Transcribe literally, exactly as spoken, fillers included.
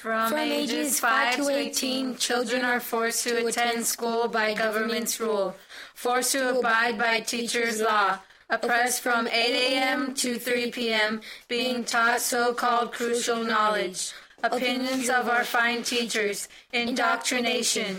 From ages five to eighteen, children are forced to attend school by government's rule, forced to abide by teachers' law, oppressed from eight a.m. to three p.m., being taught so-called crucial knowledge, opinions of our fine teachers, indoctrination.